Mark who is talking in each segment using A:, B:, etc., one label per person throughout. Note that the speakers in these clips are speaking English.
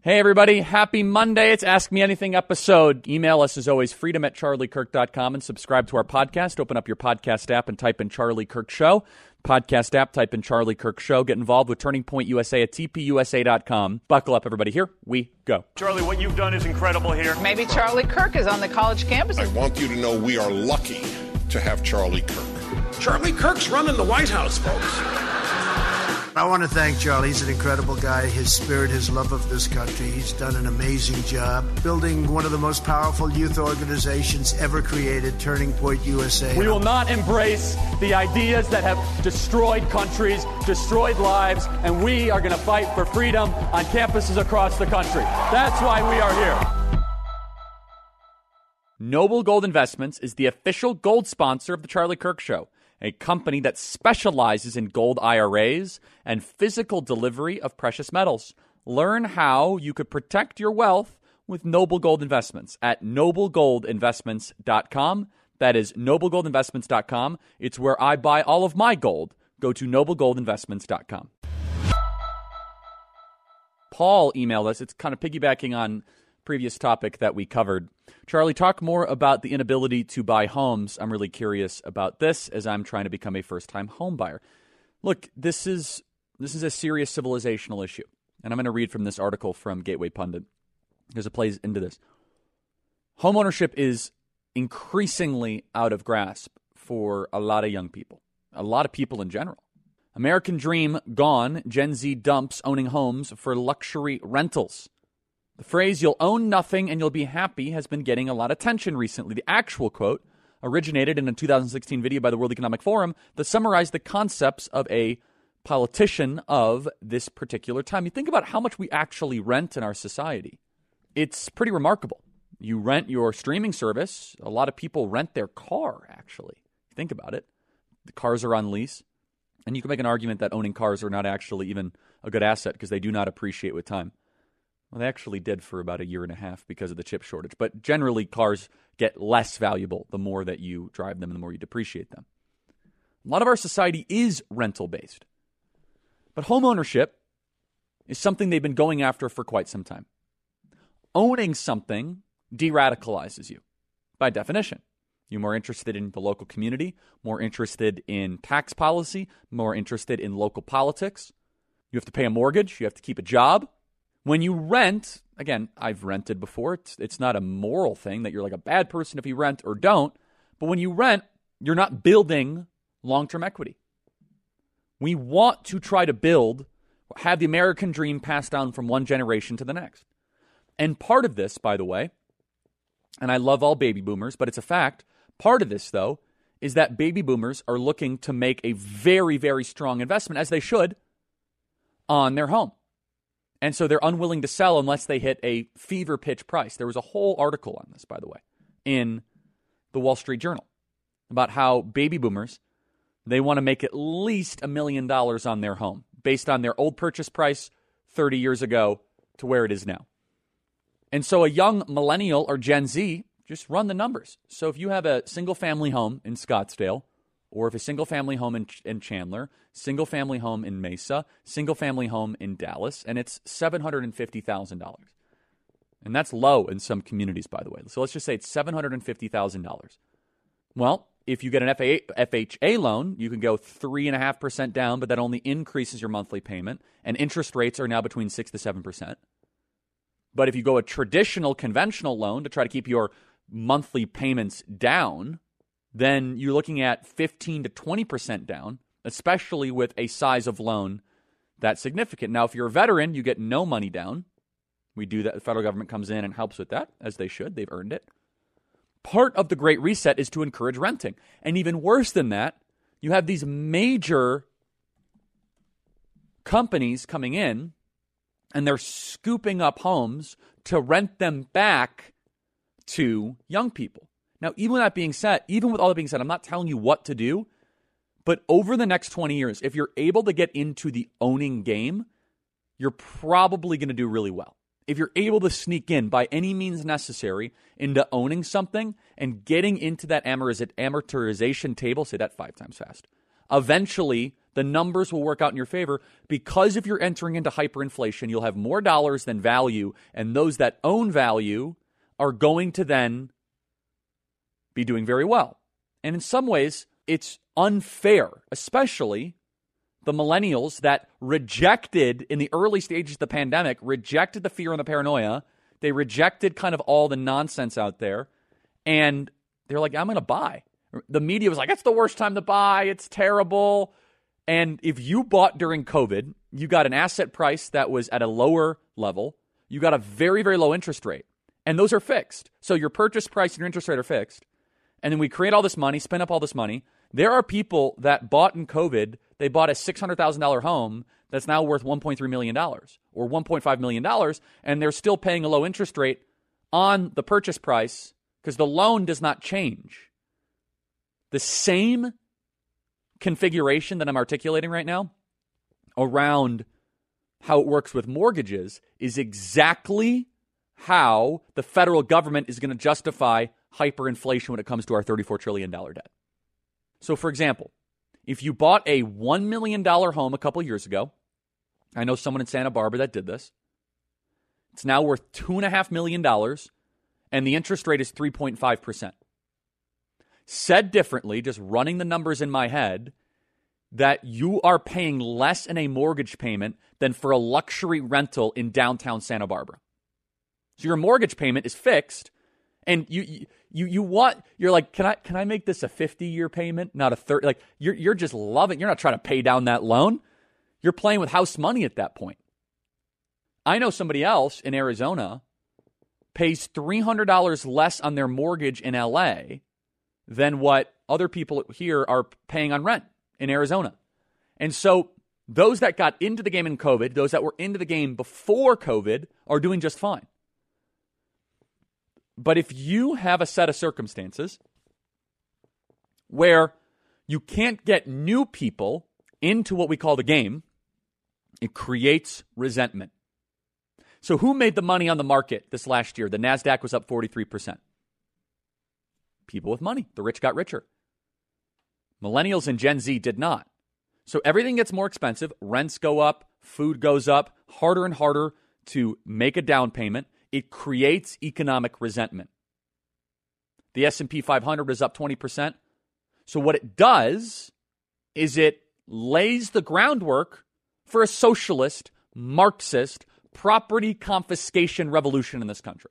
A: Hey, everybody. Happy Monday. It's Ask Me Anything episode. Email us, as always, freedom@charliekirk.com, and subscribe to our podcast. Open up your podcast app and type in Charlie Kirk Show. Podcast app, type in Charlie Kirk Show. Get involved with Turning Point USA at tpusa.com. Buckle up, everybody. Here we go.
B: Charlie, what you've done is incredible here.
C: Maybe Charlie Kirk is on the college campus.
D: I want you to know we are lucky to have Charlie Kirk.
E: Charlie Kirk's running the White House, folks.
F: I want to thank Charlie. He's an incredible guy. His spirit, his love of this country. He's done an amazing job building one of the most powerful youth organizations ever created, Turning Point USA.
A: We will not embrace the ideas that have destroyed countries, destroyed lives, and we are going to fight for freedom on campuses across the country. That's why we are here. Noble Gold Investments is the official gold sponsor of The Charlie Kirk Show, a company that specializes in gold IRAs and physical delivery of precious metals. Learn how you could protect your wealth with Noble Gold Investments at noblegoldinvestments.com. That is noblegoldinvestments.com. It's where I buy all of my gold. Go to noblegoldinvestments.com. Paul emailed us. It's kind of piggybacking on previous topic that we covered. Charlie, talk more about the inability to buy homes. I'm really curious about this as I'm trying to become a first-time home buyer. Look, this is a serious civilizational issue, and I'm going to read from this article from Gateway Pundit because it plays into this. Homeownership is increasingly out of grasp for a lot of young people, a lot of people in general. American dream gone. Gen Z dumps owning homes for luxury rentals. The phrase, "you'll own nothing and you'll be happy," has been getting a lot of attention recently. The actual quote originated in a 2016 video by the World Economic Forum that summarized the concepts of a politician of this particular time. You think about how much we actually rent in our society. It's pretty remarkable. You rent your streaming service. A lot of people rent their car, actually. Think about it. The cars are on lease. And you can make an argument that owning cars are not actually even a good asset because they do not appreciate with time. Well, they actually did for about a year and a half because of the chip shortage. But generally, cars get less valuable the more that you drive them and the more you depreciate them. A lot of our society is rental-based. But homeownership is something they've been going after for quite some time. Owning something de-radicalizes you, by definition. You're more interested in the local community, more interested in tax policy, more interested in local politics. You have to pay a mortgage. You have to keep a job. When you rent, again, I've rented before. It's not a moral thing that you're like a bad person if you rent or don't. But when you rent, you're not building long-term equity. We want to try to have the American dream passed down from one generation to the next. And part of this, by the way, and I love all baby boomers, but it's a fact, part of this, though, is that baby boomers are looking to make a very, very strong investment, as they should, on their home. And so they're unwilling to sell unless they hit a fever pitch price. There was a whole article on this, by the way, in the Wall Street Journal about how baby boomers, they want to make at least $1 million on their home based on their old purchase price 30 years ago to where it is now. And so a young millennial or Gen Z, just run the numbers. So if you have a single-family home in Scottsdale, or if a single-family home in Chandler, single-family home in Mesa, single-family home in Dallas, and it's $750,000. And that's low in some communities, by the way. So let's just say it's $750,000. Well, if you get an FHA loan, you can go 3.5% down, but that only increases your monthly payment, and interest rates are now between 6 to 7%. But if you go a traditional, conventional loan to try to keep your monthly payments down, then you're looking at 15 to 20% down, especially with a size of loan that's significant. Now, if you're a veteran, you get no money down. We do that. The federal government comes in and helps with that, as they should. They've earned it. Part of the Great Reset is to encourage renting. And even worse than that, you have these major companies coming in, and they're scooping up homes to rent them back to young people. Now, even with all that being said, I'm not telling you what to do, but over the next 20 years, if you're able to get into the owning game, you're probably going to do really well. If you're able to sneak in by any means necessary into owning something and getting into that amortization table, say that 5 times fast, eventually The numbers will work out in your favor because if you're entering into hyperinflation, you'll have more dollars than value, and those that own value are going to then be doing very well. And in some ways, it's unfair, especially the millennials that rejected in the early stages of the pandemic, rejected the fear and the paranoia. They rejected kind of all the nonsense out there. And they're like, I'm going to buy. The media was like, it's the worst time to buy. It's terrible. And if you bought during COVID, you got an asset price that was at a lower level. You got a very, very low interest rate. And those are fixed. So your purchase price and your interest rate are fixed. And then we create all this money, spend up all this money. There are people that bought in COVID, they bought a $600,000 home that's now worth $1.3 million or $1.5 million, and they're still paying a low interest rate on the purchase price because the loan does not change. The same configuration that I'm articulating right now around how it works with mortgages is exactly how the federal government is going to justify hyperinflation when it comes to our $34 trillion debt. So, for example, if you bought a $1 million home a couple years ago, I know someone in Santa Barbara that did this. It's now worth $2.5 million, and the interest rate is 3.5%. Said differently, just running the numbers in my head, that you are paying less in a mortgage payment than for a luxury rental in downtown Santa Barbara. So your mortgage payment is fixed, and you're like, can I make this a 50-year payment, not a 30? Like you're just loving. You're not trying to pay down that loan. You're playing with house money at that point. I know somebody else in Arizona pays $300 less on their mortgage in LA than what other people here are paying on rent in Arizona. And so those that got into the game in COVID, those that were into the game before COVID are doing just fine. But if you have a set of circumstances where you can't get new people into what we call the game, it creates resentment. So who made the money on the market this last year? The NASDAQ was up 43%. People with money. The rich got richer. Millennials and Gen Z did not. So everything gets more expensive. Rents go up. Food goes up. Harder and harder to make a down payment. It creates economic resentment. The S&P 500 is up 20%. So what it does is it lays the groundwork for a socialist, Marxist, property confiscation revolution in this country.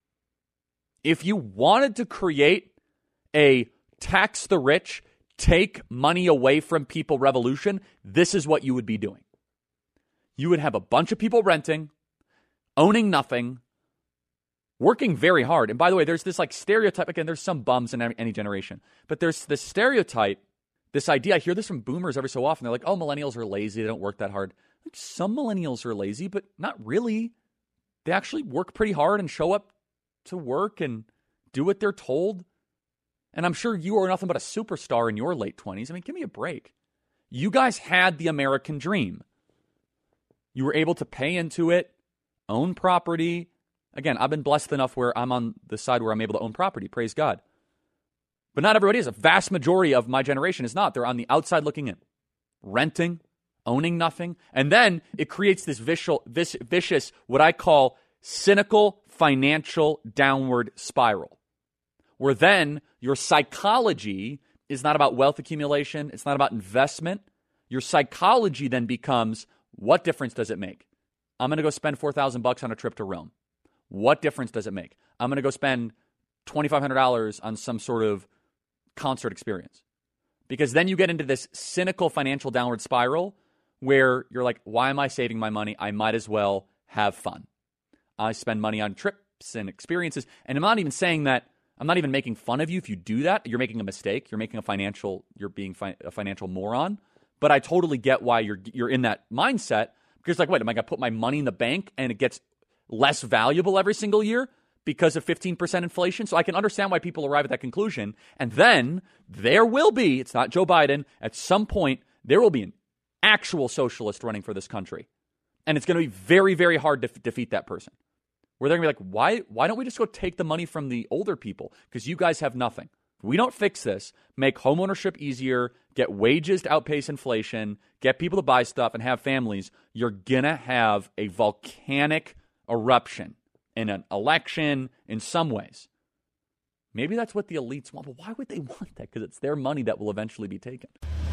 A: If you wanted to create a tax the rich, take money away from people revolution, this is what you would be doing. You would have a bunch of people renting, owning nothing, working very hard. And by the way, there's this like stereotype. Again, there's some bums in any generation. But there's this stereotype, this idea. I hear this from boomers every so often. They're like, oh, millennials are lazy. They don't work that hard. Like, some millennials are lazy, but not really. They actually work pretty hard and show up to work and do what they're told. And I'm sure you are nothing but a superstar in your late 20s. I mean, give me a break. You guys had the American dream. You were able to pay into it, own property. Again, I've been blessed enough where I'm on the side where I'm able to own property. Praise God. But not everybody is. A vast majority of my generation is not. They're on the outside looking in, renting, owning nothing. And then it creates this vicious, what I call cynical financial downward spiral, where then your psychology is not about wealth accumulation. It's not about investment. Your psychology then becomes, what difference does it make? I'm going to go spend $4,000 on a trip to Rome. What difference does it make? I'm going to go spend $2,500 on some sort of concert experience. Because then you get into this cynical financial downward spiral where you're like, why am I saving my money? I might as well have fun. I spend money on trips and experiences. And I'm not even saying that, I'm not even making fun of you if you do that. You're making a mistake. You're being a financial moron. But I totally get why you're in that mindset. Because like, wait, am I going to put my money in the bank and it gets less valuable every single year because of 15% inflation? So I can understand why people arrive at that conclusion. And then there will be, it's not Joe Biden, at some point there will be an actual socialist running for this country. And it's going to be very, very hard to defeat that person. Where they're going to be like, why don't we just go take the money from the older people? Because you guys have nothing. If we don't fix this, make homeownership easier, get wages to outpace inflation, get people to buy stuff and have families, you're going to have a volcanic eruption in an election in some ways. Maybe that's what the elites want, but why would they want that? Because it's their money that will eventually be taken.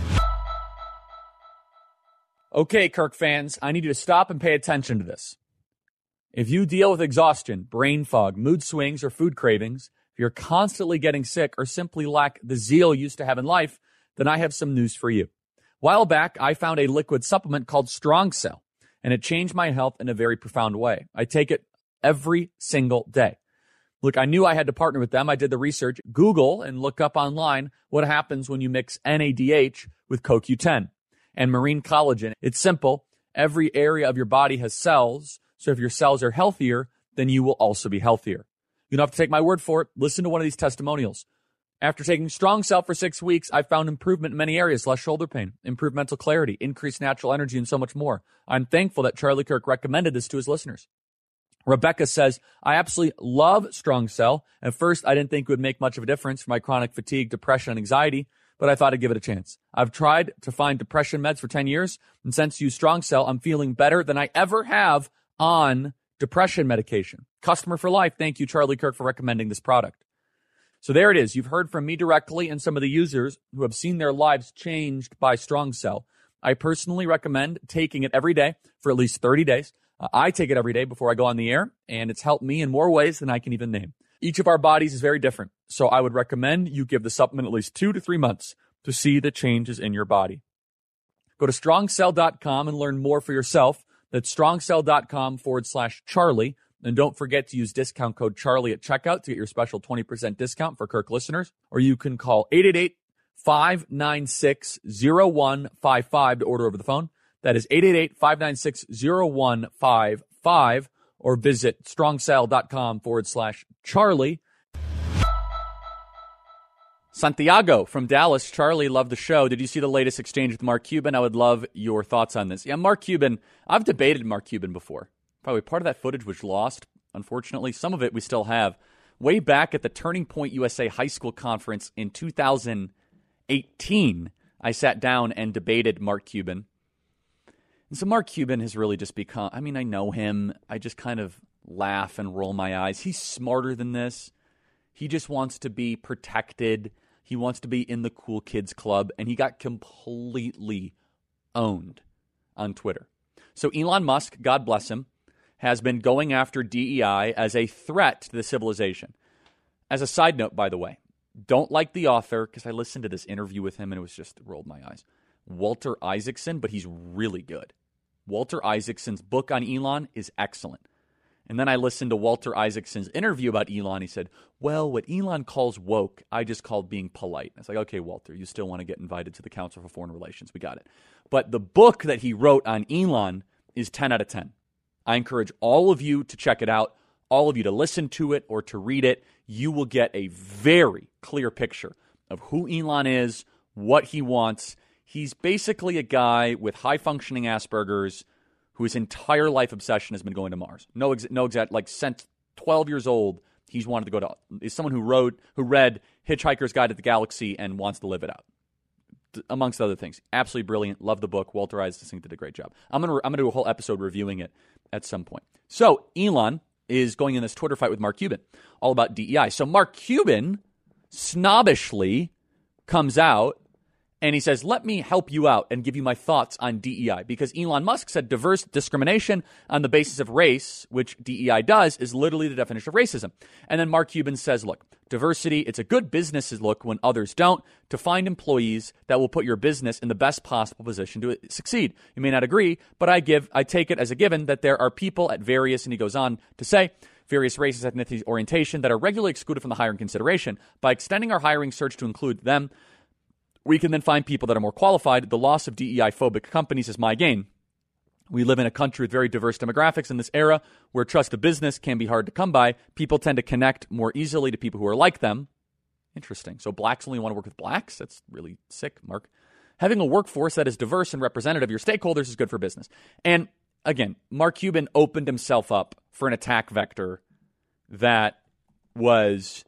A: Okay, Kirk fans, I need you to stop and pay attention to this. If you deal with exhaustion, brain fog, mood swings, or food cravings, if you're constantly getting sick or simply lack the zeal you used to have in life, then I have some news for you. A while back, I found a liquid supplement called Strong Cell, and it changed my health in a very profound way. I take it every single day. Look, I knew I had to partner with them. I did the research, Google, and look up online what happens when you mix NADH with CoQ10 and marine collagen. It's simple. Every area of your body has cells, so if your cells are healthier, then you will also be healthier. You don't have to take my word for it. Listen to one of these testimonials. After taking Strong Cell for 6 weeks, I found improvement in many areas, less shoulder pain, improved mental clarity, increased natural energy, and so much more. I'm thankful that Charlie Kirk recommended this to his listeners. Rebecca says, I absolutely love Strong Cell. At first, I didn't think it would make much of a difference for my chronic fatigue, depression, and anxiety, but I thought I'd give it a chance. I've tried to find depression meds for 10 years, and since you Strong Cell, I'm feeling better than I ever have on depression medication. Customer for life. Thank you, Charlie Kirk, for recommending this product. So there it is. You've heard from me directly and some of the users who have seen their lives changed by Strong Cell. I personally recommend taking it every day for at least 30 days. I take it every day before I go on the air, and it's helped me in more ways than I can even name. Each of our bodies is very different, so I would recommend you give the supplement at least 2 to 3 months to see the changes in your body. Go to strongcell.com and learn more for yourself. That's strongcell.com/Charlie. And don't forget to use discount code Charlie at checkout to get your special 20% discount for Kirk listeners. Or you can call 888-596-0155 to order over the phone. That is 888-596-0155. Or visit strongcell.com/Charlie. Santiago from Dallas. Charlie, love the show. Did you see the latest exchange with Mark Cuban? I would love your thoughts on this. Yeah, Mark Cuban. I've debated Mark Cuban before. Probably part of that footage was lost, unfortunately. Some of it we still have. Way back at the Turning Point USA High School Conference in 2018, I sat down and debated Mark Cuban. And so Mark Cuban has really just become, I mean, I know him. I just kind of laugh and roll my eyes. He's smarter than this. He just wants to be protected. He wants to be in the cool kids club, and he got completely owned on Twitter. So Elon Musk, God bless him, has been going after DEI as a threat to the civilization. As a side note, by the way, don't like the author, because I listened to this interview with him and it was just rolled my eyes. Walter Isaacson, but he's really good. Walter Isaacson's book on Elon is excellent. And then I listened to Walter Isaacson's interview about Elon. He said, well, what Elon calls woke, I just called being polite. It's like, okay, Walter, you still want to get invited to the Council for Foreign Relations. We got it. But the book that he wrote on Elon is 10 out of 10. I encourage all of you to check it out, all of you to listen to it or to read it. You will get a very clear picture of who Elon is, what he wants. He's basically a guy with high-functioning Asperger's whose entire life obsession has been going to Mars. No exact, like since 12 years old, he's wanted to go to, is someone who read Hitchhiker's Guide to the Galaxy and wants to live it out, amongst other things. Absolutely brilliant. Love the book. Walter Isaacson did a great job. I'm gonna do a whole episode reviewing it at some point. So Elon is going in this Twitter fight with Mark Cuban, all about DEI. So Mark Cuban snobbishly comes out and he says, let me help you out and give you my thoughts on DEI. Because Elon Musk said diverse discrimination on the basis of race, which DEI does, is literally the definition of racism. And then Mark Cuban says, look, diversity, it's a good business look when others don't, to find employees that will put your business in the best possible position to succeed. You may not agree, but I take it as a given that there are people at various, and he goes on to say, various races, ethnicities, orientation that are regularly excluded from the hiring consideration. By extending our hiring search to include them, we can then find people that are more qualified. The loss of DEI-phobic companies is my gain. We live in a country with very diverse demographics in this era where trust of business can be hard to come by. People tend to connect more easily to people who are like them. Interesting. So blacks only want to work with blacks? That's really sick, Mark. Having a workforce that is diverse and representative of your stakeholders is good for business. And again, Mark Cuban opened himself up for an attack vector that was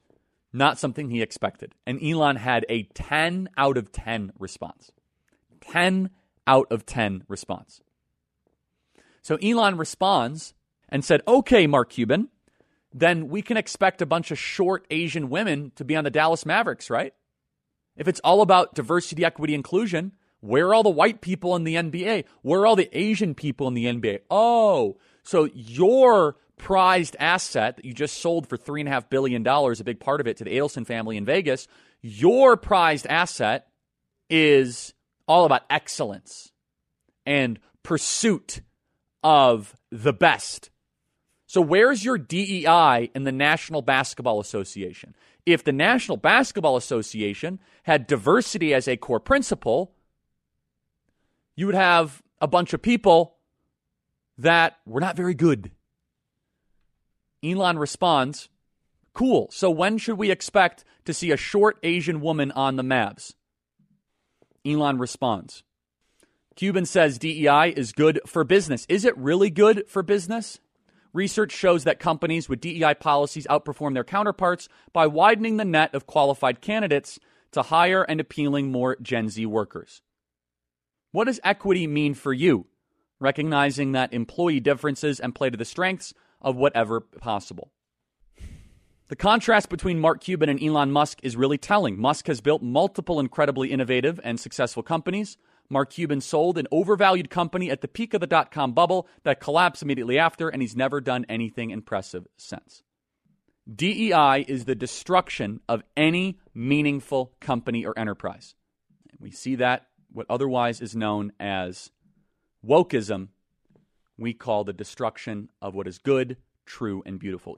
A: Not something he expected. And Elon had a 10 out of 10 response. 10 out of 10 response. So Elon responds and said, okay, Mark Cuban, then we can expect a bunch of short Asian women to be on the Dallas Mavericks, right? If it's all about diversity, equity, inclusion, where are all the white people in the NBA? Where are all the Asian people in the NBA? Oh, so your prized asset that you just sold for $3.5 billion, a big part of it to the Adelson family in Vegas, your prized asset is all about excellence and pursuit of the best. So where's your DEI in the National Basketball Association? If the National Basketball Association had diversity as a core principle, you would have a bunch of people that were not very good. Elon responds, cool, so when should we expect to see a short Asian woman on the Mavs? Elon responds, Cuban says DEI is good for business. Is it really good for business? Research shows that companies with DEI policies outperform their counterparts by widening the net of qualified candidates to hire and appealing more Gen Z workers. What does equity mean for you? Recognizing that employee differences and play to the strengths of whatever possible. The contrast between Mark Cuban and Elon Musk is really telling. Musk has built multiple incredibly innovative and successful companies. Mark Cuban sold an overvalued company at the peak of the dot-com bubble that collapsed immediately after, and he's never done anything impressive since. DEI is the destruction of any meaningful company or enterprise. We see that what otherwise is known as wokeism, we call the destruction of what is good, true, and beautiful.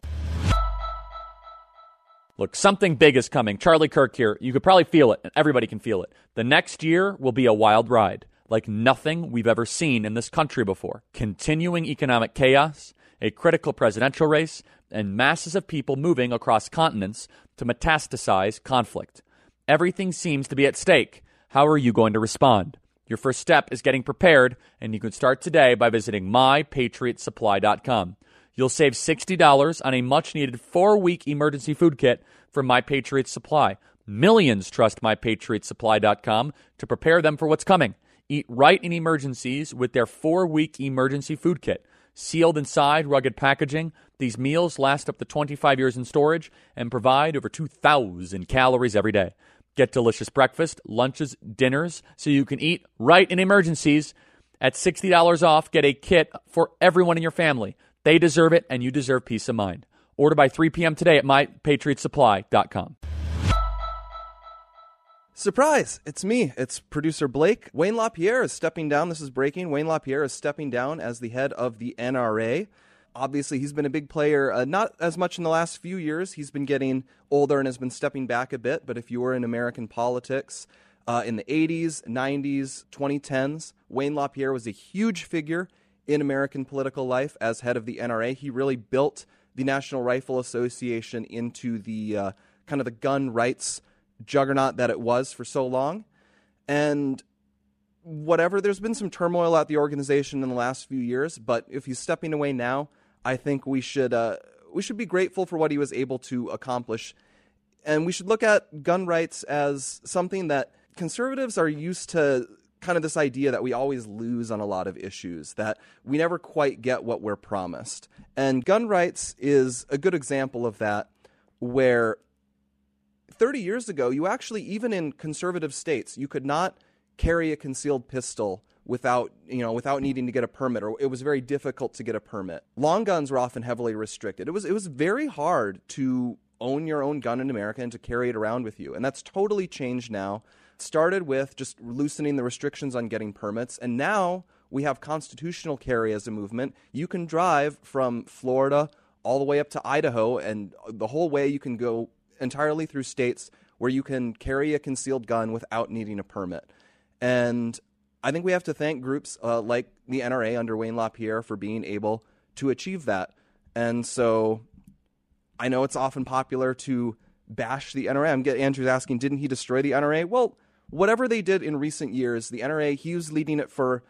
A: Look, something big is coming. Charlie Kirk here. You could probably feel it, and everybody can feel it. The next year will be a wild ride, like nothing we've ever seen in this country before. Continuing economic chaos, a critical presidential race, and masses of people moving across continents to metastasize conflict. Everything seems to be at stake. How are you going to respond? Your first step is getting prepared, and you can start today by visiting mypatriotsupply.com. You'll save $60 on a much-needed 4-week emergency food kit from My Patriot Supply. Millions trust MyPatriotSupply.com to prepare them for what's coming. Eat right in emergencies with their 4-week emergency food kit. Sealed inside rugged packaging, these meals last up to 25 years in storage and provide over 2,000 calories every day. Get delicious breakfast, lunches, dinners, so you can eat right in emergencies. At $60 off, get a kit for everyone in your family. They deserve it, and you deserve peace of mind. Order by 3 p.m. today at MyPatriotSupply.com.
G: Surprise! It's me. It's producer Blake. Wayne LaPierre is stepping down. This is breaking. Wayne LaPierre is stepping down as the head of the NRA. Obviously, he's been a big player, not as much in the last few years. He's been getting older and has been stepping back a bit. But if you were in American politics in the 80s, 90s, 2010s, Wayne LaPierre was a huge figure in American political life as head of the NRA. He really built the National Rifle Association into the kind of the gun rights juggernaut that it was for so long. And whatever, there's been some turmoil at the organization in the last few years, but if he's stepping away now, I think we should be grateful for what he was able to accomplish. And we should look at gun rights as something that conservatives are used to, kind of this idea that we always lose on a lot of issues, that we never quite get what we're promised. And gun rights is a good example of that, where 30 years ago, you actually, even in conservative states, you could not carry a concealed pistol without needing to get a permit, or it was very difficult to get a permit. Long guns were often heavily restricted. It was very hard to own your own gun in America and to carry it around with you. And that's totally changed now. It started with just loosening the restrictions on getting permits, and now we have constitutional carry as a movement. You can drive from Florida all the way up to Idaho, and the whole way you can go entirely through states where you can carry a concealed gun without needing a permit. And I think we have to thank groups like the NRA under Wayne LaPierre for being able to achieve that. And so I know it's often popular to bash the NRA. Andrew's asking, didn't he destroy the NRA? Well, whatever they did in recent years, the NRA, he was leading it for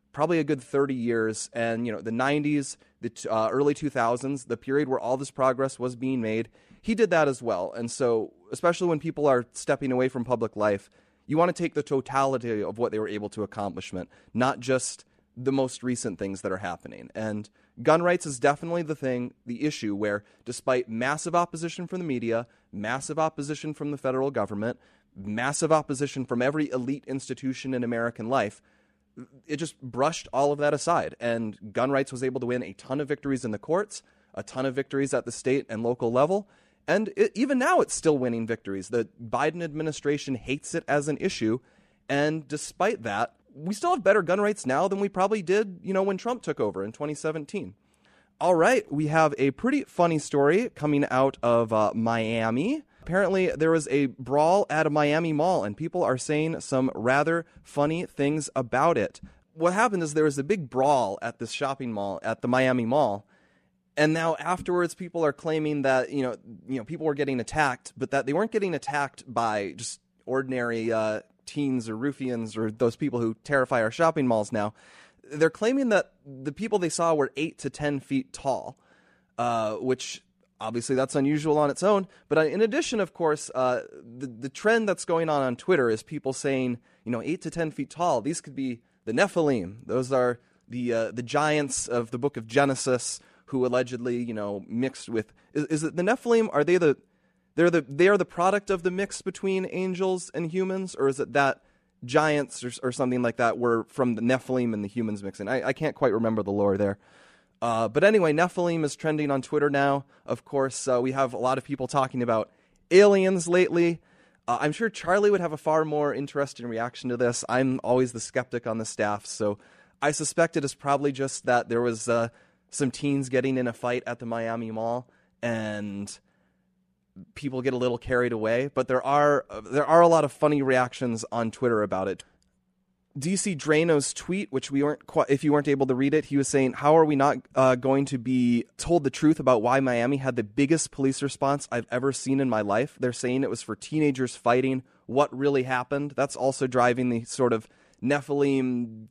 G: probably a good 30 years. And, the 90s, the early 2000s, the period where all this progress was being made, he did that as well. And so, especially when people are stepping away from public life, you want to take the totality of what they were able to accomplish, not just the most recent things that are happening. And gun rights is definitely the issue where, despite massive opposition from the media, massive opposition from the federal government, massive opposition from every elite institution in American life, it just brushed all of that aside. And gun rights was able to win a ton of victories in the courts, a ton of victories at the state and local level. And even now, it's still winning victories. The Biden administration hates it as an issue. And despite that, we still have better gun rights now than we probably did, when Trump took over in 2017. All right, we have a pretty funny story coming out of Miami. Apparently, there was a brawl at a Miami mall, and people are saying some rather funny things about it. What happened is there was a big brawl at this shopping mall, at the Miami Mall, and now afterwards, people are claiming that people were getting attacked, but that they weren't getting attacked by just ordinary teens or ruffians or those people who terrify our shopping malls now. They're claiming that the people they saw were 8 to 10 feet tall, which obviously that's unusual on its own. But in addition, of course, the trend that's going on Twitter is people saying, 8 to 10 feet tall. These could be the Nephilim. Those are the giants of the book of Genesis who allegedly, mixed with. Is it the Nephilim? Are they they are the product of the mix between angels and humans, or is it that giants or something like that were from the Nephilim and the humans mixing? I can't quite remember the lore there. But anyway, Nephilim is trending on Twitter now. Of course, we have a lot of people talking about aliens lately. I'm sure Charlie would have a far more interesting reaction to this. I'm always the skeptic on the staff, so I suspect it is probably just that there was some teens getting in a fight at the Miami Mall, and people get a little carried away. But there are a lot of funny reactions on Twitter about it. DC Drano's tweet, which if you weren't able to read it, he was saying, how are we not going to be told the truth about why Miami had the biggest police response I've ever seen in my life? They're saying it was for teenagers fighting. What really happened? That's also driving the sort of Nephilim.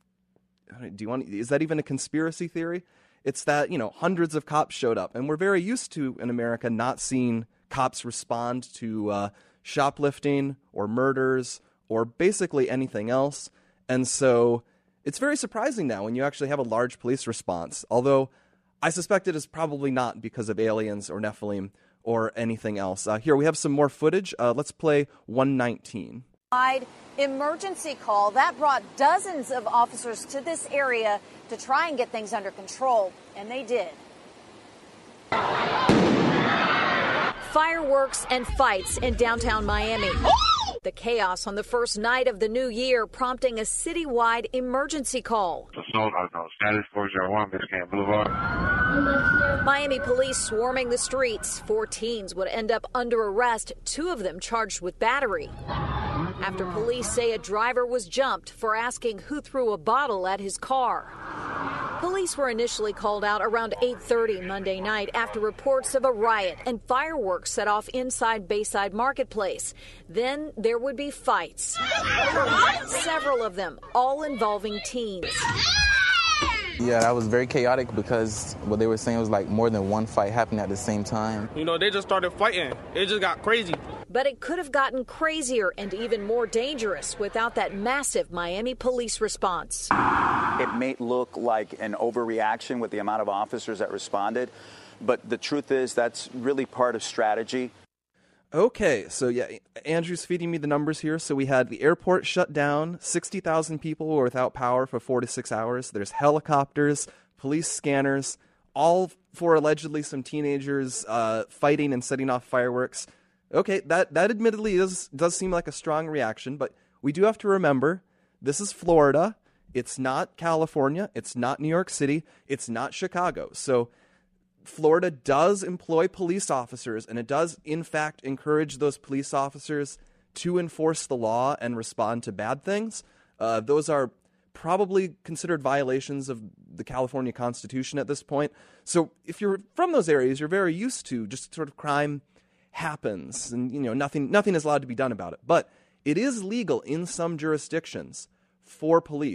G: Is that even a conspiracy theory? It's that, hundreds of cops showed up, and we're very used to in America not seeing cops respond to shoplifting or murders or basically anything else. And so it's very surprising now when you actually have a large police response, although I suspect it is probably not because of aliens or Nephilim or anything else. Here, we have some more footage. Let's play 119.
H: Emergency call that brought dozens of officers to this area to try and get things under control, and they did. Fireworks and fights in downtown Miami. The chaos on the first night of the new year prompting a citywide emergency call. Miami police swarming the streets. 4 teens would end up under arrest, 2 of them charged with battery. After police say a driver was jumped for asking who threw a bottle at his car. Police were initially called out around 8:30 Monday night after reports of a riot and fireworks set off inside Bayside Marketplace. Then there would be fights. Several of them, all involving teens.
I: Yeah, that was very chaotic because what they were saying was like more than one fight happening at the same time.
J: They just started fighting. It just got crazy.
H: But it could have gotten crazier and even more dangerous without that massive Miami police response.
K: It may look like an overreaction with the amount of officers that responded, but the truth is that's really part of strategy.
G: Okay, so yeah, Andrew's feeding me the numbers here. So we had the airport shut down, 60,000 people were without power for 4 to 6 hours. There's helicopters, police scanners, all for allegedly some teenagers fighting and setting off fireworks. Okay, that admittedly does seem like a strong reaction, but we do have to remember, this is Florida. It's not California. It's not New York City. It's not Chicago. So Florida does employ police officers, and it does, in fact, encourage those police officers to enforce the law and respond to bad things. Those are probably considered violations of the California Constitution at this point. So if you're from those areas, you're very used to just sort of crime happens, and nothing is allowed to be done about it. But it is legal in some jurisdictions for police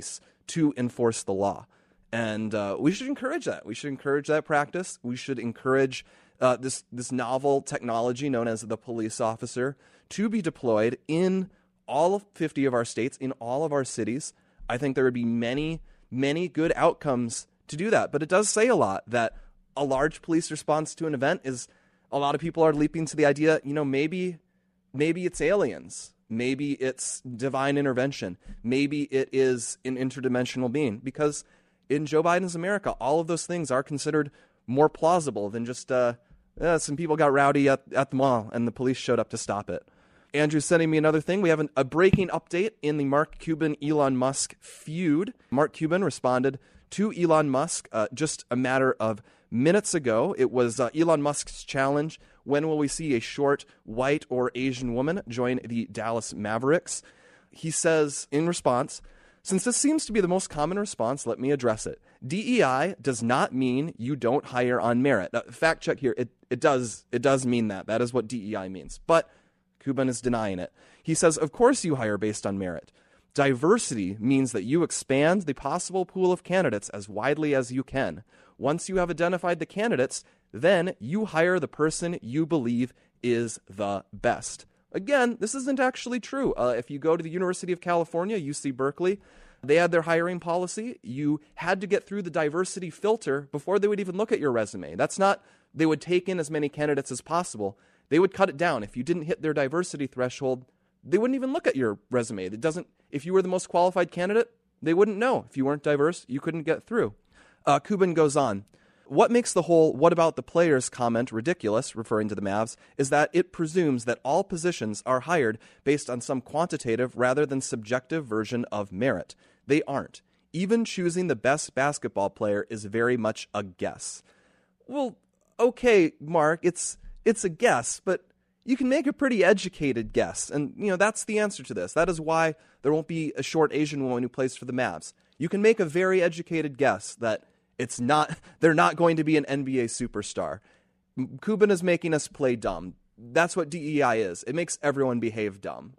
G: to enforce the law. And we should encourage that. We should encourage that practice. We should encourage this novel technology known as the police officer to be deployed in all 50 of our states, in all of our cities. I think there would be many, many good outcomes to do that. But it does say a lot that a large police response to an event is, a lot of people are leaping to the idea, maybe it's aliens. Maybe it's divine intervention. Maybe it is an interdimensional being. Because in Joe Biden's America, all of those things are considered more plausible than just some people got rowdy at the mall and the police showed up to stop it. Andrew's sending me another thing. We have a breaking update in the Mark Cuban-Elon Musk feud. Mark Cuban responded to Elon Musk just a matter of minutes ago. It was Elon Musk's challenge: when will we see a short, white, or Asian woman join the Dallas Mavericks? He says in response, "Since this seems to be the most common response, let me address it. DEI does not mean you don't hire on merit." Fact check here. It does mean that. That is what DEI means. But Cuban is denying it. He says, "Of course you hire based on merit. Diversity means that you expand the possible pool of candidates as widely as you can. Once you have identified the candidates, then you hire the person you believe is the best." Again, this isn't actually true. If you go to the University of California, UC Berkeley, they had their hiring policy. You had to get through the diversity filter before they would even look at your resume. That's not, they would take in as many candidates as possible. They would cut it down. If you didn't hit their diversity threshold, they wouldn't even look at your resume. If you were the most qualified candidate, they wouldn't know. If you weren't diverse, you couldn't get through. Cuban goes on. What makes the whole "what about the players" comment ridiculous, referring to the Mavs, is that it presumes that all positions are hired based on some quantitative rather than subjective version of merit. They aren't. Even choosing the best basketball player is very much a guess. Well, okay, Mark, it's a guess, but you can make a pretty educated guess. And, that's the answer to this. That is why there won't be a short Asian woman who plays for the Mavs. You can make a very educated guess that they're not going to be an NBA superstar. Cuban is making us play dumb. That's what DEI is. It makes everyone behave dumb.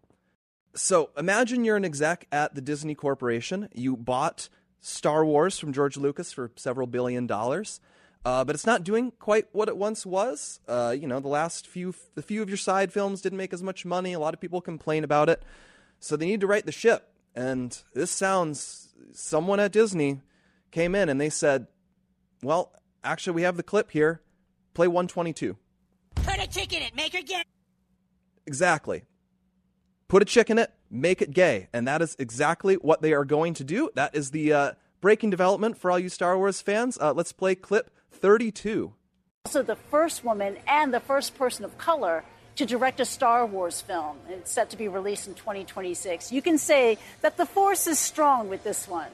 G: So imagine you're an exec at the Disney Corporation. You bought Star Wars from George Lucas for several $1 billion. But it's not doing quite what it once was. The few of your side films didn't make as much money. A lot of people complain about it. So they need to right the ship. And this sounds, someone at Disney came in and they said, well, actually we have the clip here. Play 122.
L: Put a chick in it, make her gay.
G: Exactly. Put a chick in it, make it gay. And that is exactly what they are going to do. That is the breaking development for all you Star Wars fans. Let's play clip 32.
M: Also the first woman and the first person of color to direct a Star Wars film. It's set to be released in 2026. You can say that the force is strong with this one.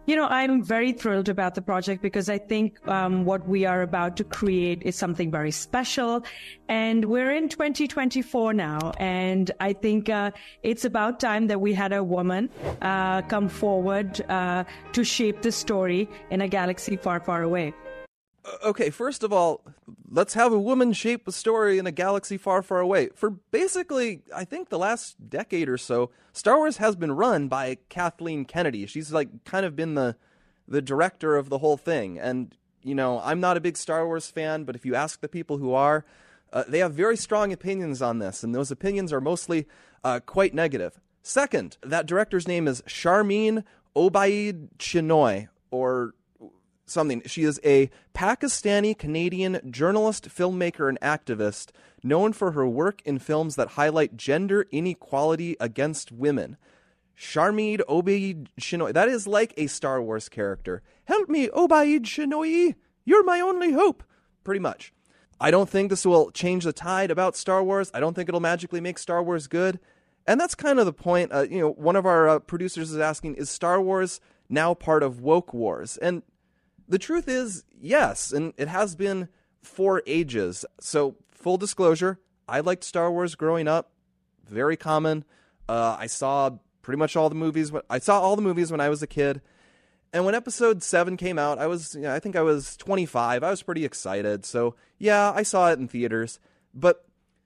N: I'm very thrilled about the project because I think what we are about to create is something very special. And we're in 2024 now. And I think it's about time that we had a woman come forward to shape the story in a galaxy far, far away.
G: Okay, first of all, let's have a woman shape a story in a galaxy far, far away. For basically, I think the last decade or so, Star Wars has been run by Kathleen Kennedy. She's kind of been the director of the whole thing. And, I'm not a big Star Wars fan, but if you ask the people who are, they have very strong opinions on this. And those opinions are mostly quite negative. Second, that director's name is Sharmeen Obaid Chinoy, or something. She is a Pakistani-Canadian journalist, filmmaker, and activist known for her work in films that highlight gender inequality against women. Sharmeen Obaid Chinoy. That is like a Star Wars character. Help me, Obaid Chinoy. You're my only hope. Pretty much. I don't think this will change the tide about Star Wars. I don't think it'll magically make Star Wars good. And that's kind of the point. One of our producers is asking, is Star Wars now part of woke wars? And the truth is, yes, and it has been for ages. So, full disclosure, I liked Star Wars growing up. Very common. I saw pretty much all the movies. I saw all the movies when I was a kid. And when Episode 7 came out, I think I was 25. I was pretty excited. So, yeah, I saw it in theaters. But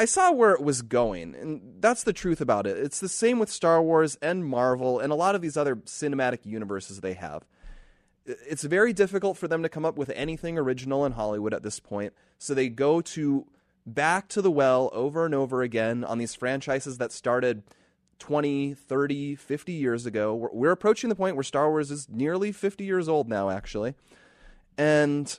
G: I saw where it was going, and that's the truth about it. It's the same with Star Wars and Marvel and a lot of these other cinematic universes they have. It's very difficult for them to come up with anything original in Hollywood at this point, so they go back to the well over and over again on these franchises that started 20, 30, 50 years ago. We're approaching the point where Star Wars is nearly 50 years old now, actually. And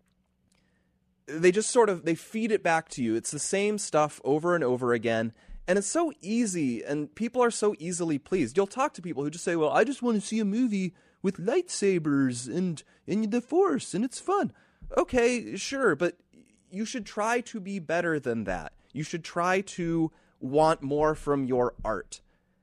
G: they just they feed it back to you. It's the same stuff over and over again. And it's so easy, and people are so easily pleased. You'll talk to people who just say, well, I just want to see a movie with lightsabers and the Force, and it's fun. Okay, sure, but you should try to be better than that. You should try to want more from your art.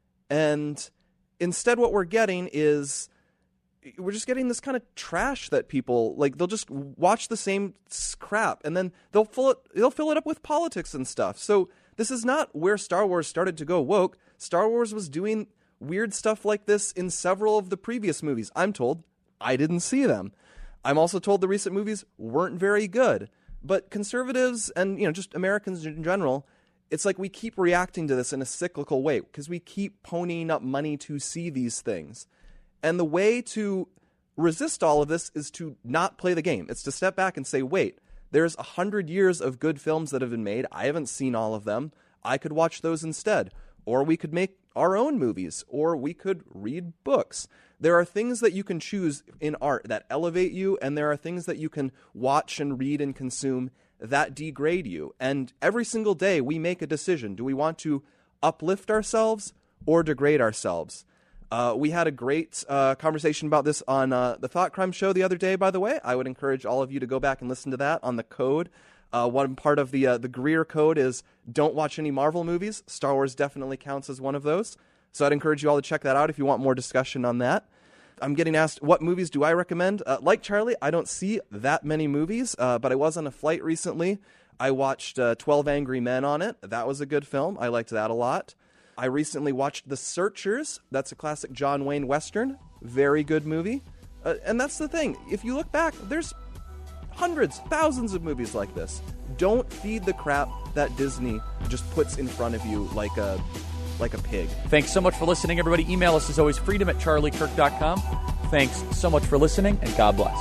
G: And instead what we're getting is, we're just getting this kind of trash that people, they'll just watch the same crap, and then they'll fill it up with politics and stuff. So this is not where Star Wars started to go woke. Star Wars was doing weird stuff like this in several of the previous movies. I'm told. I didn't see them. I'm also told the recent movies weren't very good. But conservatives and, just Americans in general, it's like we keep reacting to this in a cyclical way because we keep ponying up money to see these things. And the way to resist all of this is to not play the game. It's to step back and say, wait, there's 100 years of good films that have been made. I haven't seen all of them. I could watch those instead. Or we could make our own movies. Or we could read books. There are things that you can choose in art that elevate you, and there are things that you can watch and read and consume that degrade you. And every single day we make a decision. Do we want to uplift ourselves or degrade ourselves? We had a great conversation about this on the Thought Crime Show the other day, by the way. I would encourage all of you to go back and listen to that on the code. One part of the Greer code is don't watch any Marvel movies. Star Wars definitely counts as one of those. So I'd encourage you all to check that out if you want more discussion on that. I'm getting asked, what movies do I recommend? Like Charlie, I don't see that many movies, but I was on a flight recently. I watched 12 Angry Men on it. That was a good film. I liked that a lot. I recently watched The Searchers. That's a classic John Wayne Western. Very good movie. And that's the thing. If you look back, there's hundreds, thousands of movies like this. Don't feed the crap that Disney just puts in front of you like a pig.
A: Thanks so much for listening, everybody. Email us as always, freedom@charliekirk.com. Thanks so much for listening, and God bless.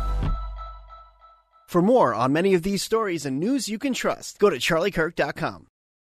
O: For more on many of these stories and news you can trust, go to charliekirk.com.